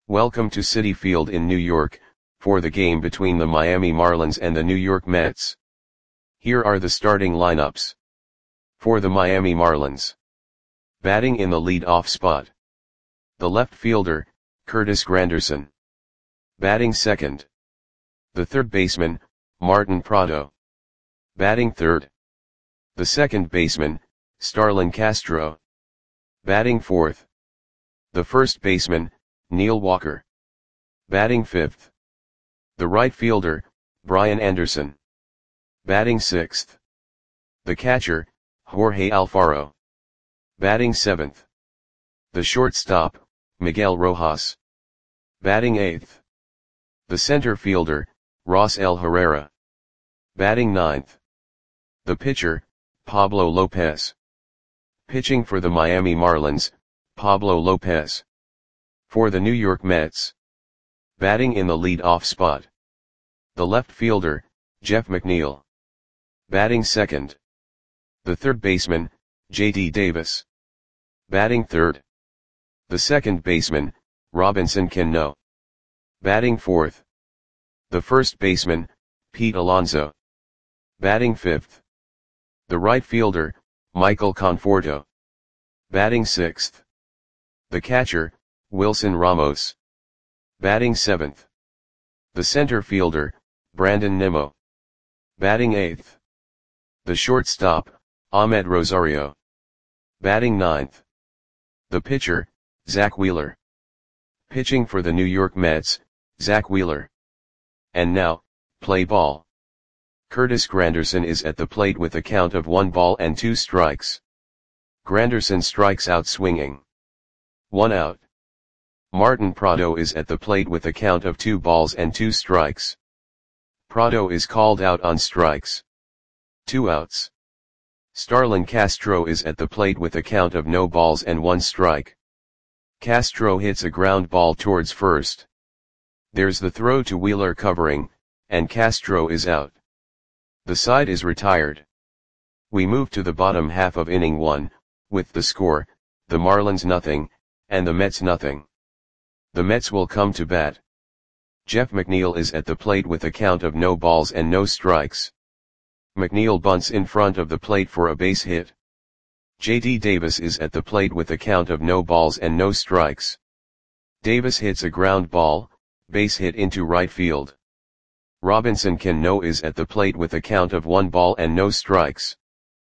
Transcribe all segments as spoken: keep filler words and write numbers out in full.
Welcome to Citi Field in New York, for the game between the Miami Marlins and the New York Mets. Here are the starting lineups. For the Miami Marlins. Batting in the lead-off spot. The left fielder, Curtis Granderson. Batting second. The third baseman, Martin Prado. Batting third. The second baseman, Starlin Castro. Batting fourth. The first baseman, Neil Walker. Batting fifth. The right fielder, Brian Anderson. Batting sixth. The catcher, Jorge Alfaro. Batting seventh. The shortstop, Miguel Rojas. Batting eighth. The center fielder, Rosell Herrera. Batting ninth. The pitcher, Pablo Lopez. Pitching for the Miami Marlins, Pablo Lopez. For the New York Mets. Batting in the lead-off spot. The left fielder, Jeff McNeil. Batting second. The third baseman, J D Davis. Batting third. The second baseman, Robinson Cano. Batting fourth. The first baseman, Pete Alonso. Batting fifth. The right fielder, Michael Conforto. Batting sixth. The catcher, Wilson Ramos. Batting seventh. The center fielder, Brandon Nimmo. Batting eighth. The shortstop, Ahmed Rosario. Batting ninth. The pitcher, Zach Wheeler. Pitching for the New York Mets, Zach Wheeler. And now, play ball. Curtis Granderson is at the plate with a count of one ball and two strikes. Granderson strikes out swinging. One out. Martin Prado is at the plate with a count of two balls and two strikes. Prado is called out on strikes. Two outs. Starlin Castro is at the plate with a count of no balls and one strike. Castro hits a ground ball towards first. There's the throw to Wheeler covering, and Castro is out. The side is retired. We move to the bottom half of inning one, with the score, the Marlins nothing, and the Mets nothing. The Mets will come to bat. Jeff McNeil is at the plate with a count of no balls and no strikes. McNeil bunts in front of the plate for a base hit. J D Davis is at the plate with a count of no balls and no strikes. Davis hits a ground ball, base hit into right field. Robinson Cano is at the plate with a count of one ball and no strikes.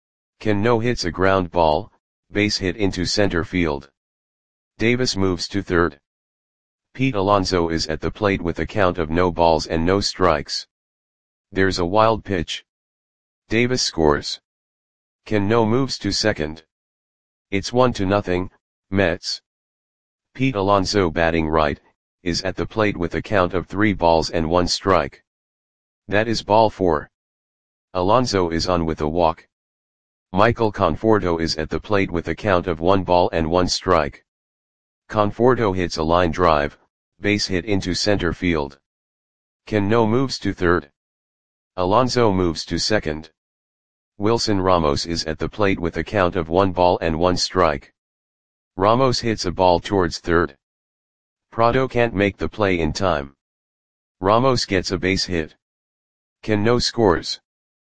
Cano hits a ground ball, base hit into center field. Davis moves to third. Pete Alonso is at the plate with a count of no balls and no strikes. There's a wild pitch. Davis scores. Cano moves to second. It's one to nothing, Mets. Pete Alonso, batting right, is at the plate with a count of three balls and one strike. That is ball four. Alonso is on with a walk. Michael Conforto is at the plate with a count of one ball and one strike. Conforto hits a line drive, base hit into center field. Cano moves to third. Alonso moves to second. Wilson Ramos is at the plate with a count of one ball and one strike. Ramos hits a ball towards third. Prado can't make the play in time. Ramos gets a base hit. Cano scores.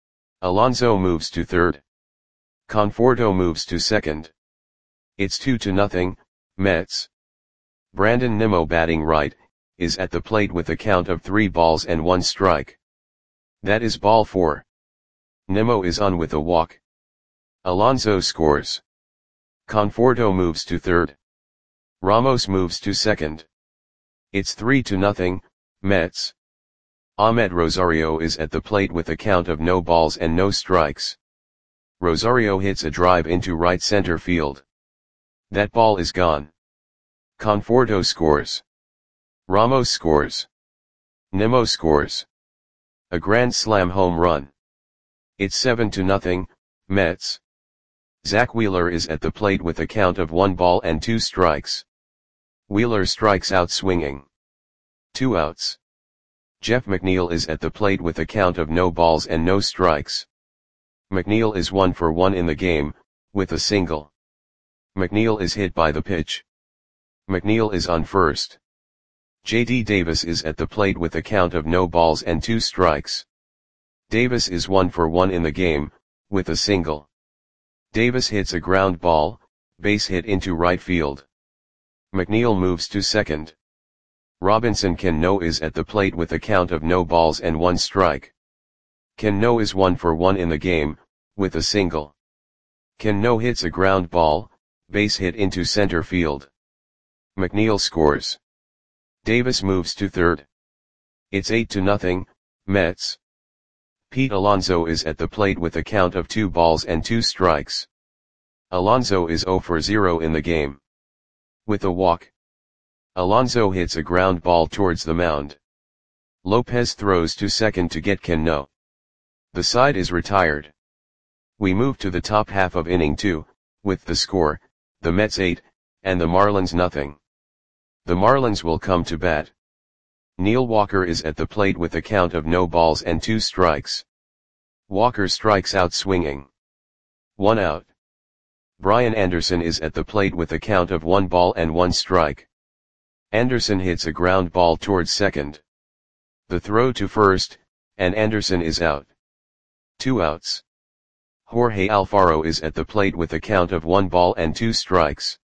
Alonso moves to third. Conforto moves to second. It's two to nothing, Mets. Brandon Nimmo, batting right, is at the plate with a count of three balls and one strike. That is ball four. Nimmo is on with a walk. Alonso scores. Conforto moves to third. Ramos moves to second. It's three to nothing, Mets. Ahmed Rosario is at the plate with a count of no balls and no strikes. Rosario hits a drive into right center field. That ball is gone. Conforto scores. Ramos scores. Nimmo scores. A grand slam home run. It's seven to nothing, Mets. Zach Wheeler is at the plate with a count of one ball and two strikes. Wheeler strikes out swinging. Two outs. Jeff McNeil is at the plate with a count of no balls and no strikes. McNeil is one for one in the game, with a single. McNeil is hit by the pitch. McNeil is on first. J D Davis is at the plate with a count of no balls and two strikes. Davis is one for one in the game, with a single. Davis hits a ground ball, base hit into right field. McNeil moves to second. Robinson Cano is at the plate with a count of no balls and one strike. Cano is one for one in the game, with a single. Cano hits a ground ball, base hit into center field. McNeil scores. Davis moves to third. It's eight to nothing, Mets. Pete Alonso is at the plate with a count of two balls and two strikes. Alonso is zero for zero in the game. With a walk. Alonso hits a ground ball towards the mound. Lopez throws to second to get Cano. The side is retired. We move to the top half of inning two, with the score, the Mets eight, and the Marlins nothing. The Marlins will come to bat. Neil Walker is at the plate with a count of no balls and two strikes. Walker strikes out swinging. One out. Brian Anderson is at the plate with a count of one ball and one strike. Anderson hits a ground ball towards second. The throw to first, and Anderson is out. Two outs. Jorge Alfaro is at the plate with a count of one ball and two strikes.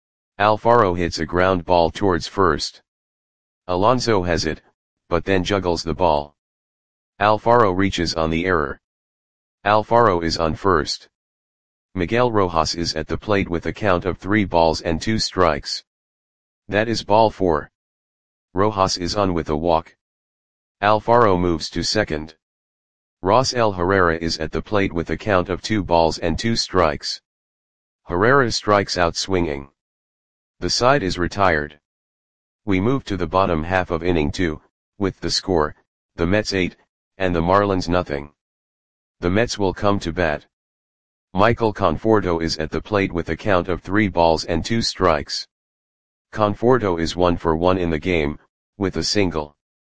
Alfaro hits a ground ball towards first. Alonso has it, but then juggles the ball. Alfaro reaches on the error. Alfaro is on first. Miguel Rojas is at the plate with a count of three balls and two strikes. That is ball four. Rojas is on with a walk. Alfaro moves to second. Rosell Herrera is at the plate with a count of two balls and two strikes. Herrera strikes out swinging. The side is retired. We move to the bottom half of inning two, with the score, the Mets eight, and the Marlins nothing. The Mets will come to bat. Michael Conforto is at the plate with a count of three balls and two strikes. Conforto is one for one in the game, with a single.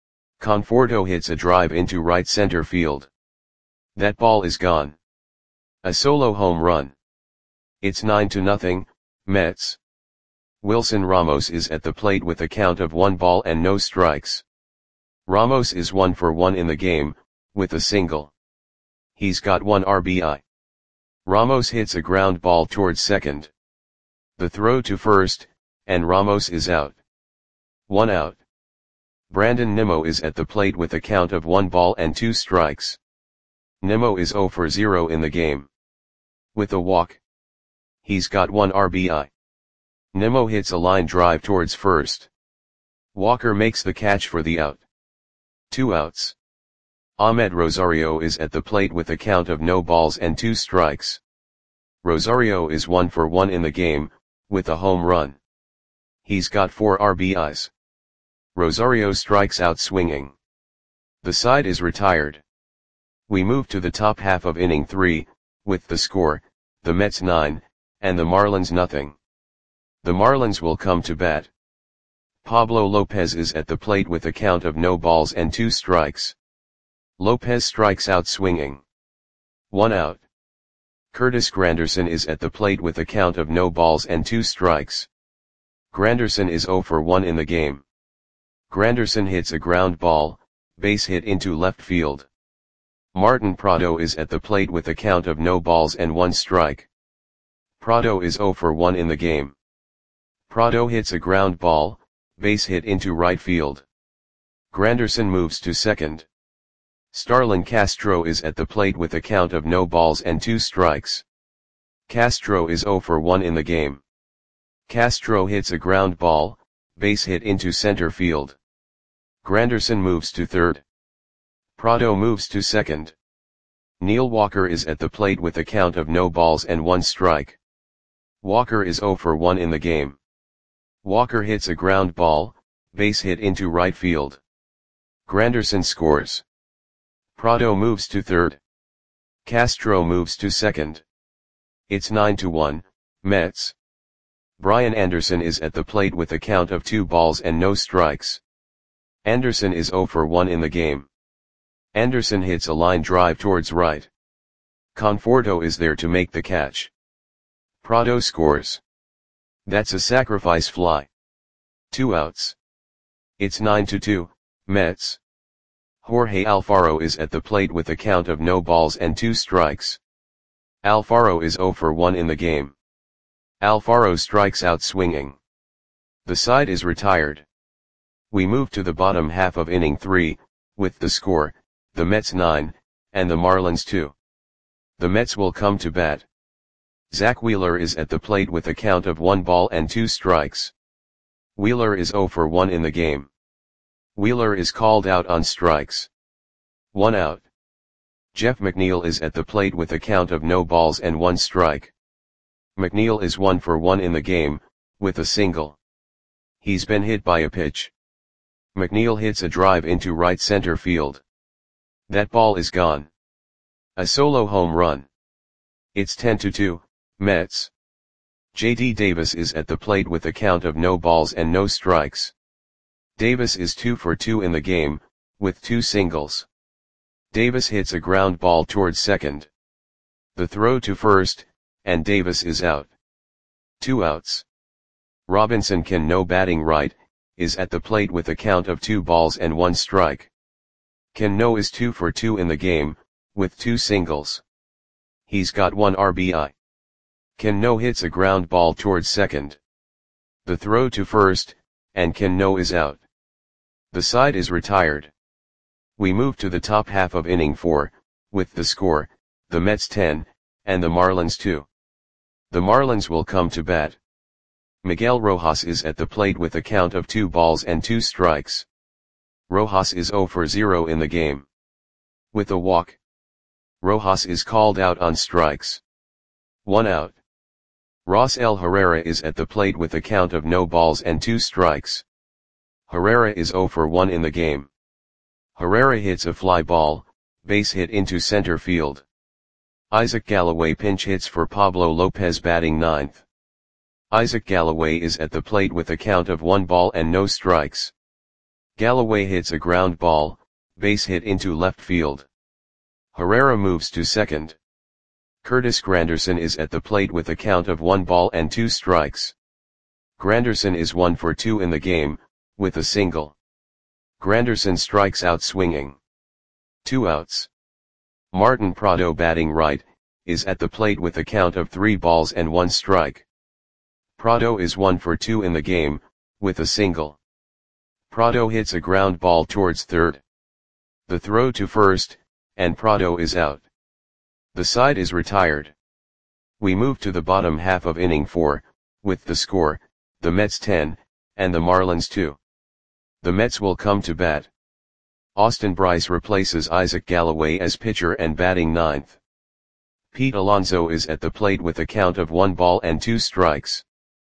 Conforto hits a drive into right center field. That ball is gone. A solo home run. It's nine to nothing, Mets. Wilson Ramos is at the plate with a count of one ball and no strikes. Ramos is one for one in the game, with a single. He's got one R B I. Ramos hits a ground ball towards second. The throw to first, and Ramos is out. One out. Brandon Nimmo is at the plate with a count of one ball and two strikes. Nimmo is zero for zero in the game. With a walk. He's got one R B I. Nimmo hits a line drive towards first. Walker makes the catch for the out. Two outs. Ahmed Rosario is at the plate with a count of no balls and two strikes. Rosario is one for one in the game, with a home run. He's got four R B Is. Rosario strikes out swinging. The side is retired. We move to the top half of inning three, with the score, the Mets nine, and the Marlins nothing. The Marlins will come to bat. Pablo Lopez is at the plate with a count of no balls and two strikes. Lopez strikes out swinging. One out. Curtis Granderson is at the plate with a count of no balls and two strikes. Granderson is zero for one in the game. Granderson hits a ground ball, base hit into left field. Martin Prado is at the plate with a count of no balls and one strike. Prado is zero for one in the game. Prado hits a ground ball, base hit into right field. Granderson moves to second. Starlin Castro is at the plate with a count of no balls and two strikes. Castro is zero for one in the game. Castro hits a ground ball, base hit into center field. Granderson moves to third. Prado moves to second. Neil Walker is at the plate with a count of no balls and one strike. Walker is zero for one in the game. Walker hits a ground ball, base hit into right field. Granderson scores. Prado moves to third. Castro moves to second. It's nine to one, Mets. Brian Anderson is at the plate with a count of two balls and no strikes. Anderson is zero for one in the game. Anderson hits a line drive towards right. Conforto is there to make the catch. Prado scores. That's a sacrifice fly. Two outs. It's nine to two, Mets. Jorge Alfaro is at the plate with a count of no balls and two strikes. Alfaro is zero for one in the game. Alfaro strikes out swinging. The side is retired. We move to the bottom half of inning three, with the score, the Mets nine, and the Marlins two. The Mets will come to bat. Zach Wheeler is at the plate with a count of one ball and two strikes. Wheeler is zero for one in the game. Wheeler is called out on strikes. One out. Jeff McNeil is at the plate with a count of no balls and one strike. McNeil is one for one in the game, with a single. He's been hit by a pitch. McNeil hits a drive into right center field. That ball is gone. A solo home run. It's ten to two, Mets. J D Davis is at the plate with a count of no balls and no strikes. Davis is two for two in the game, with two singles. Davis hits a ground ball towards second. The throw to first, and Davis is out. Two outs. Robinson Cano, batting right, is at the plate with a count of two balls and one strike. Cano is two for two in the game, with two singles. He's got one R B I. Cano hits a ground ball towards second. The throw to first, and Cano is out. The side is retired. We move to the top half of inning four, with the score, the Mets ten, and the Marlins two. The Marlins will come to bat. Miguel Rojas is at the plate with a count of two balls and two strikes. Rojas is zero for zero in the game. With a walk. Rojas is called out on strikes. One out. Rosell Herrera is at the plate with a count of no balls and two strikes. Herrera is zero for one in the game. Herrera hits a fly ball, base hit into center field. Isaac Galloway pinch hits for Pablo Lopez, batting ninth. Isaac Galloway is at the plate with a count of one ball and no strikes. Galloway hits a ground ball, base hit into left field. Herrera moves to second. Curtis Granderson is at the plate with a count of one ball and two strikes. Granderson is one for two in the game, with a single. Granderson strikes out swinging. Two outs. Martin Prado, batting right, is at the plate with a count of three balls and one strike. Prado is one for two in the game, with a single. Prado hits a ground ball towards third. The throw to first, and Prado is out. The side is retired. We move to the bottom half of inning four, with the score, the Mets ten, and the Marlins two. The Mets will come to bat. Austin Brice replaces Isaac Galloway as pitcher and batting ninth. Pete Alonso is at the plate with a count of one ball and two strikes.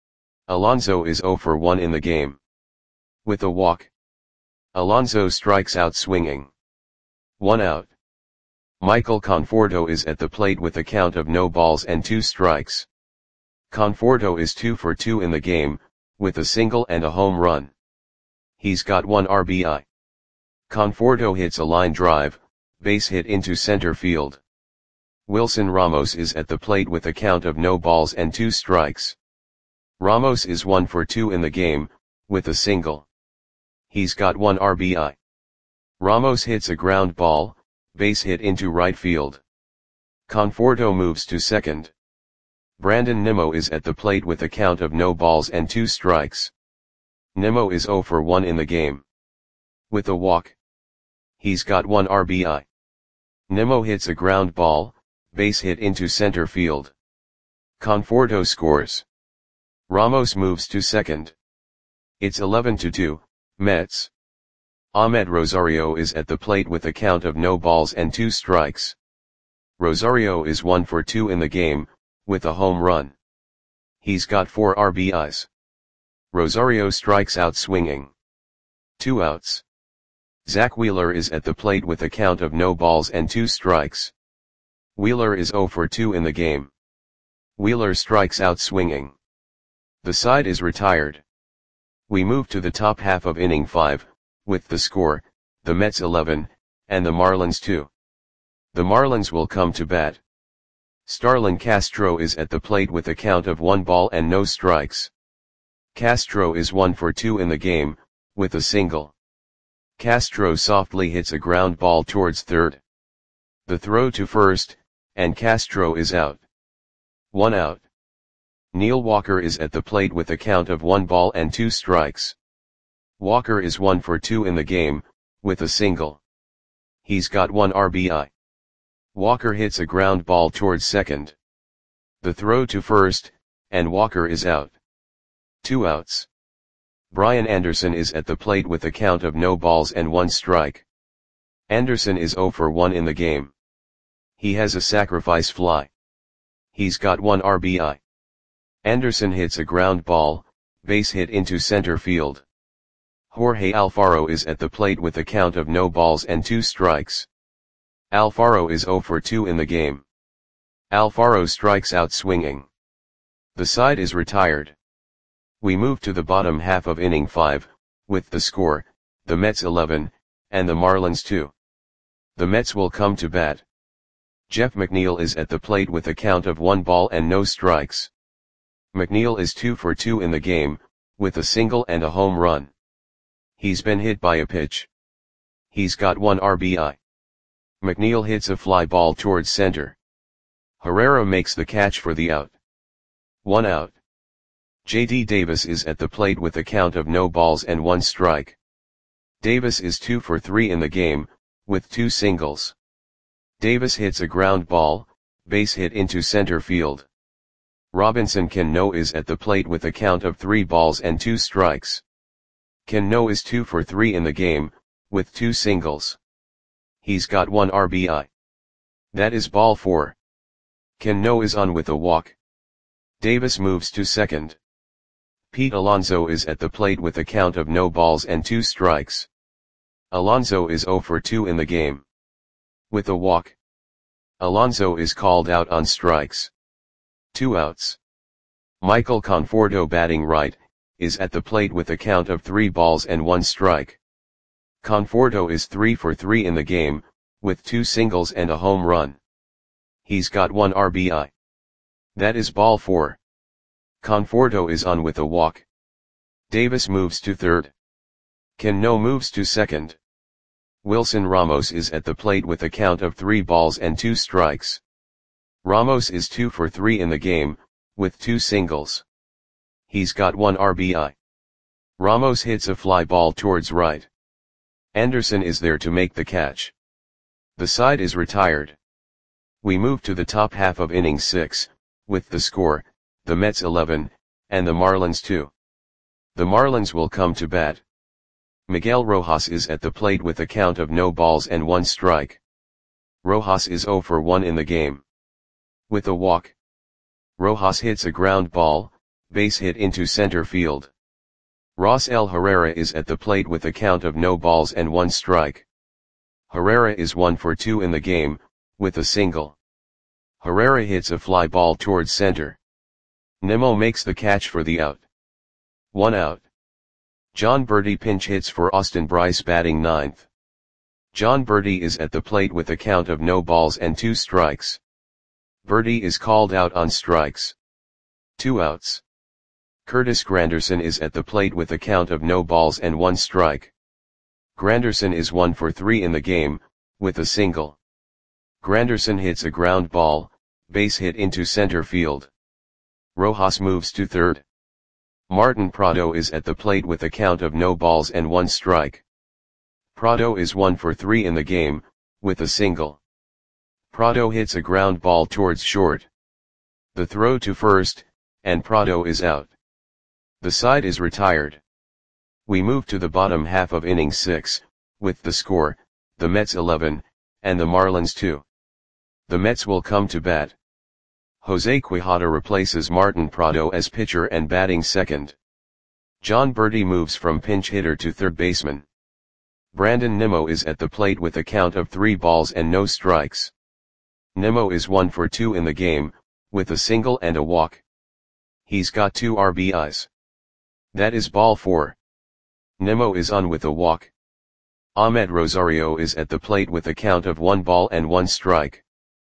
Alonso is zero for one in the game. With a walk. Alonso strikes out swinging. One out. Michael Conforto is at the plate with a count of no balls and two strikes. Conforto is two for two in the game, with a single and a home run. He's got one R B I. Conforto hits a line drive, base hit into center field. Wilson Ramos is at the plate with a count of no balls and two strikes. Ramos is one for two in the game, with a single. He's got one R B I. Ramos hits a ground ball, base hit into right field. Conforto moves to second. Brandon Nimmo is at the plate with a count of no balls and two strikes. Nimmo is zero for one in the game. With a walk. He's got one R B I. Nimmo hits a ground ball, base hit into center field. Conforto scores. Ramos moves to second. It's eleven to two, Mets. Ahmed Rosario is at the plate with a count of no balls and two strikes. Rosario is one for two in the game, with a home run. He's got four R B Is. Rosario strikes out swinging. Two outs. Zach Wheeler is at the plate with a count of no balls and two strikes. Wheeler is zero for two in the game. Wheeler strikes out swinging. The side is retired. We move to the top half of inning five, with the score, the Mets eleven, and the Marlins two. The Marlins will come to bat. Starlin Castro is at the plate with a count of one ball and no strikes. Castro is one for two in the game, with a single. Castro softly hits a ground ball towards third. The throw to first, and Castro is out. One out. Neil Walker is at the plate with a count of one ball and two strikes. Walker is one for two in the game, with a single. He's got one R B I. Walker hits a ground ball towards second. The throw to first, and Walker is out. Two outs. Brian Anderson is at the plate with a count of no balls and one strike. Anderson is zero for one in the game. He has a sacrifice fly. He's got one R B I. Anderson hits a ground ball, base hit into center field. Jorge Alfaro is at the plate with a count of no balls and two strikes. Alfaro is zero for two in the game. Alfaro strikes out swinging. The side is retired. We move to the bottom half of inning five, with the score, the Mets eleven, and the Marlins two. The Mets will come to bat. Jeff McNeil is at the plate with a count of one ball and no strikes. McNeil is two for two in the game, with a single and a home run. He's been hit by a pitch. He's got one R B I. McNeil hits a fly ball towards center. Herrera makes the catch for the out. One out. J D Davis is at the plate with a count of no balls and one strike. Davis is two for three in the game, with two singles. Davis hits a ground ball, base hit into center field. Robinson Cano is at the plate with a count of three balls and two strikes. Cano is two for three in the game, with two singles. He's got one R B I. That is ball four. Cano is on with a walk. Davis moves to second. Pete Alonso is at the plate with a count of no balls and two strikes. Alonso is zero for two in the game. With a walk. Alonso is called out on strikes. Two outs. Michael Conforto, batting right, is at the plate with a count of three balls and one strike. Conforto is three for three in the game, with two singles and a home run. He's got one R B I. That is ball four. Conforto is on with a walk. Davis moves to third. Cano moves to second. Wilson Ramos is at the plate with a count of three balls and two strikes. Ramos is two for three in the game, with two singles. He's got one R B I. Ramos hits a fly ball towards right. Anderson is there to make the catch. The side is retired. We move to the top half of inning six, with the score, the Mets eleven, and the Marlins two. The Marlins will come to bat. Miguel Rojas is at the plate with a count of no balls and one strike. Rojas is zero for one in the game. With a walk. Rojas hits a ground ball, base hit into center field. Rosell Herrera is at the plate with a count of no balls and one strike. Herrera is one for two in the game, with a single. Herrera hits a fly ball towards center. Nimmo makes the catch for the out. One out. John Berti pinch hits for Austin Brice, batting ninth. John Berti is at the plate with a count of no balls and two strikes. Berti is called out on strikes. Two outs. Curtis Granderson is at the plate with a count of no balls and one strike. Granderson is one for three in the game, with a single. Granderson hits a ground ball, base hit into center field. Rojas moves to third. Martin Prado is at the plate with a count of no balls and one strike. Prado is one for three in the game, with a single. Prado hits a ground ball towards short. The throw to first, and Prado is out. The side is retired. We move to the bottom half of inning six, with the score, the Mets eleven, and the Marlins two. The Mets will come to bat. Jose Quijada replaces Martin Prado as pitcher and batting second. John Berti moves from pinch hitter to third baseman. Brandon Nimmo is at the plate with a count of three balls and no strikes. Nimmo is one for two in the game, with a single and a walk. He's got two R B Is. That is ball four. Nimmo is on with a walk. Ahmed Rosario is at the plate with a count of one ball and one strike.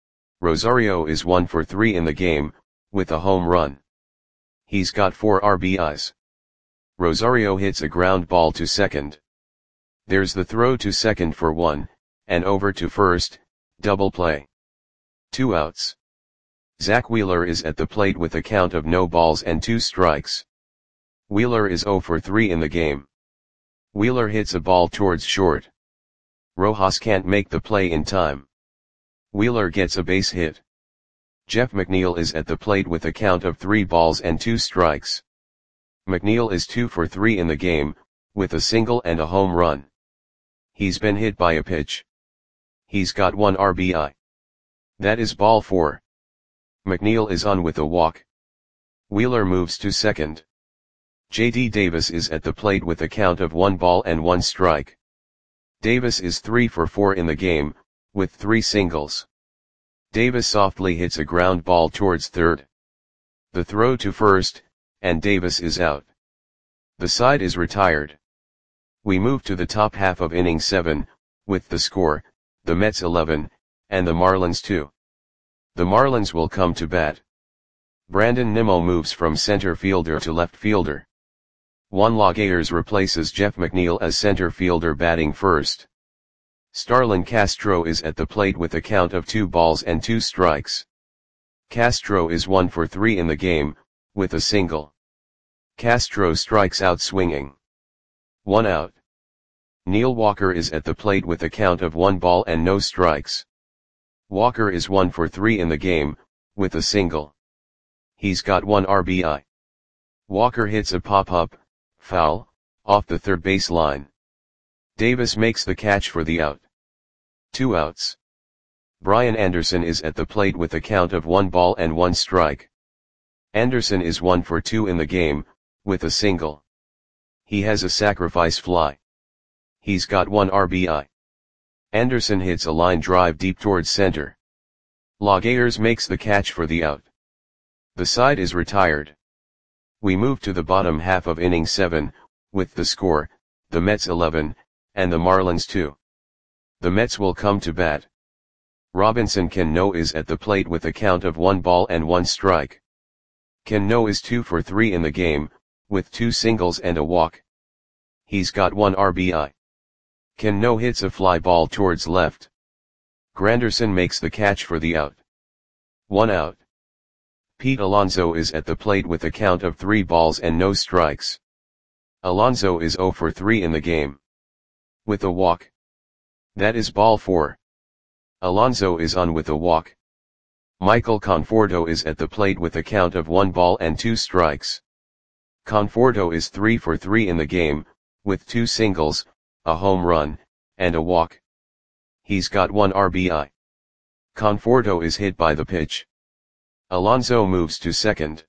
Rosario is one for three in the game, with a home run. He's got four R B Is. Rosario hits a ground ball to second. There's the throw to second for one, and over to first, double play. Two outs. Zach Wheeler is at the plate with a count of no balls and two strikes. Wheeler is oh for three in the game. Wheeler hits a ball towards short. Rojas can't make the play in time. Wheeler gets a base hit. Jeff McNeil is at the plate with a count of three balls and two strikes. McNeil is two for three in the game, with a single and a home run. He's been hit by a pitch. He's got one R B I. That is ball four. McNeil is on with a walk. Wheeler moves to second. J D Davis is at the plate with a count of one ball and one strike. Davis is three for four in the game, with three singles. Davis softly hits a ground ball towards third. The throw to first, and Davis is out. The side is retired. We move to the top half of inning seven, with the score, the Mets eleven, and the Marlins two. The Marlins will come to bat. Brandon Nimmo moves from center fielder to left fielder. Juan Lagares replaces Jeff McNeil as center fielder batting first. Starlin Castro is at the plate with a count of two balls and two strikes. Castro is one for three in the game, with a single. Castro strikes out swinging. One out. Neil Walker is at the plate with a count of one ball and no strikes. Walker is one for three in the game, with a single. He's got one R B I. Walker hits a pop-up, foul, off the third base line. Davis makes the catch for the out. Two outs. Brian Anderson is at the plate with a count of one ball and one strike. Anderson is one for two in the game, with a single. He has a sacrifice fly. He's got one R B I. Anderson hits a line drive deep towards center. Lagares makes the catch for the out. The side is retired. We move to the bottom half of inning seven, with the score, the Mets eleven, and the Marlins two. The Mets will come to bat. Robinson Cano is at the plate with a count of one ball and one strike. Cano is two for three in the game, with two singles and a walk. He's got one R B I. Cano hits a fly ball towards left. Granderson makes the catch for the out. One out. Pete Alonso is at the plate with a count of three balls and no strikes. Alonso is oh for three in the game. With a walk. That is ball four. Alonso is on with a walk. Michael Conforto is at the plate with a count of one ball and two strikes. Conforto is three for three in the game, with two singles, a home run, and a walk. He's got one R B I. Conforto is hit by the pitch. Alonso moves to second.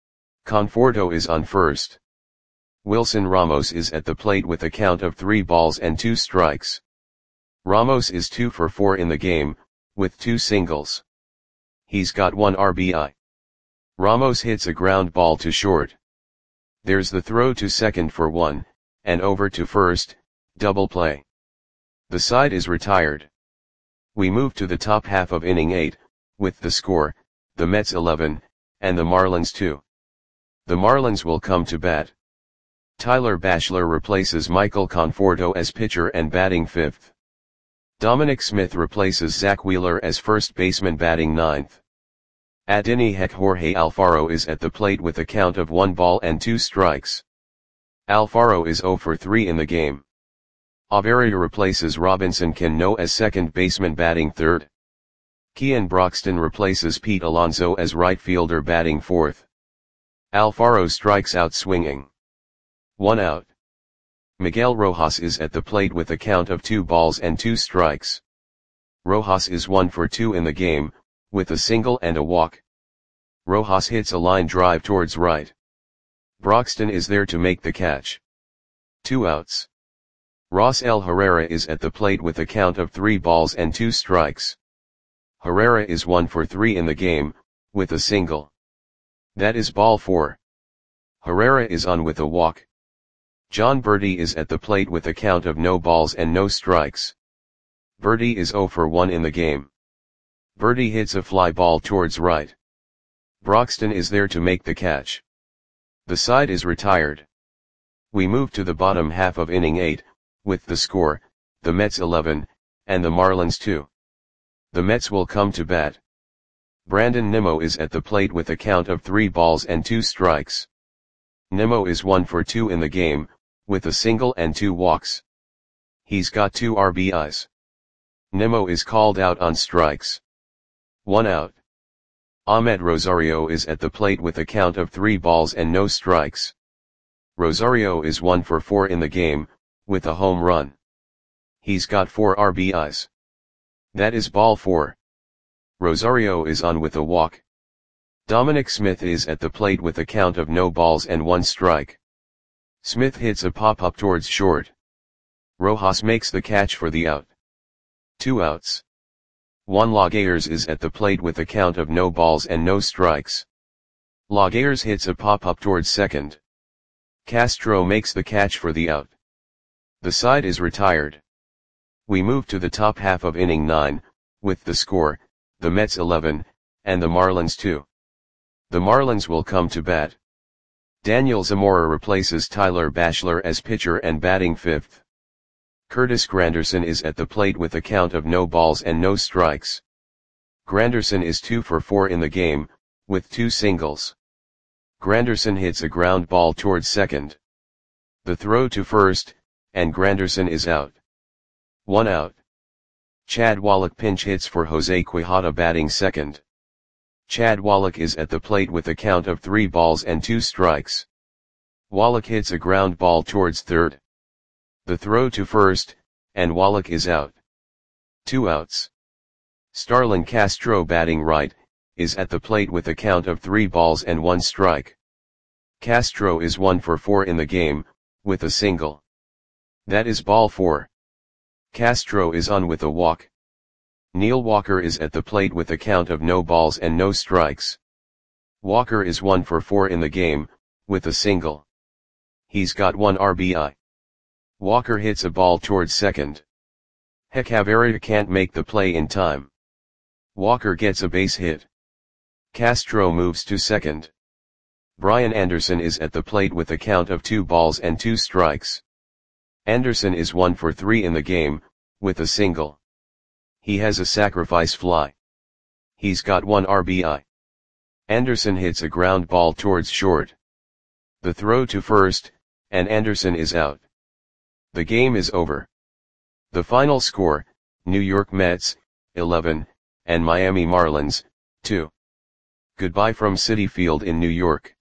Conforto is on first. Wilson Ramos is at the plate with a count of three balls and two strikes. Ramos is two for four in the game, with two singles. He's got one R B I. Ramos hits a ground ball to short. There's the throw to second for one, and over to first, double play. The side is retired. We move to the top half of inning eight, with the score, the Mets eleven, and the Marlins two. The Marlins will come to bat. Tyler Bachelor replaces Michael Conforto as pitcher and batting fifth. Dominic Smith replaces Zach Wheeler as first baseman batting ninth. Adini Heck Jorge Alfaro is at the plate with a count of one ball and two strikes. Alfaro is oh for three in the game. Averia replaces Robinson Cano as second baseman batting third. Kean Broxton replaces Pete Alonso as right fielder batting fourth. Alfaro strikes out swinging. One out. Miguel Rojas is at the plate with a count of two balls and two strikes. Rojas is one for two in the game, with a single and a walk. Rojas hits a line drive towards right. Broxton is there to make the catch. Two outs. Ross L. Herrera is at the plate with a count of three balls and two strikes. Herrera is one for three in the game, with a single. That is ball four. Herrera is on with a walk. John Berti is at the plate with a count of no balls and no strikes. Berti is oh for one in the game. Berti hits a fly ball towards right. Broxton is there to make the catch. The side is retired. We move to the bottom half of inning eight, with the score, the Mets eleven, and the Marlins two. The Mets will come to bat. Brandon Nimmo is at the plate with a count of three balls and two strikes. Nimmo is one for two in the game, with a single and two walks. He's got two R B Is. Nimmo is called out on strikes. One out. Ahmed Rosario is at the plate with a count of three balls and no strikes. Rosario is one for four in the game, with a home run. He's got four R B Is. That is ball four. Rosario is on with a walk. Dominic Smith is at the plate with a count of no balls and one strike. Smith hits a pop-up towards short. Rojas makes the catch for the out. Two outs. Juan Laguerre is at the plate with a count of no balls and no strikes. Laguerre hits a pop-up towards second. Castro makes the catch for the out. The side is retired. We move to the top half of inning nine, with the score, the Mets eleven, and the Marlins two. The Marlins will come to bat. Daniel Zamora replaces Tyler Bachelor as pitcher and batting fifth. Curtis Granderson is at the plate with a count of no balls and no strikes. Granderson is two for four in the game, with two singles. Granderson hits a ground ball towards second. The throw to first, and Granderson is out. One out. Chad Wallach pinch hits for Jose Quijada batting second. Chad Wallach is at the plate with a count of three balls and two strikes. Wallach hits a ground ball towards third. The throw to first, and Wallach is out. Two outs. Starlin Castro batting right, is at the plate with a count of three balls and one strike. Castro is one for four in the game, with a single. That is ball four. Castro is on with a walk. Neil Walker is at the plate with a count of no balls and no strikes. Walker is one for four in the game, with a single. He's got one R B I. Walker hits a ball towards second. Hechavarria can't make the play in time. Walker gets a base hit. Castro moves to second. Brian Anderson is at the plate with a count of two balls and two strikes. Anderson is one for three in the game, with a single. He has a sacrifice fly. He's got one R B I. Anderson hits a ground ball towards short. The throw to first, and Anderson is out. The game is over. The final score, New York Mets, eleven, and Miami Marlins, two. Goodbye from Citi Field in New York.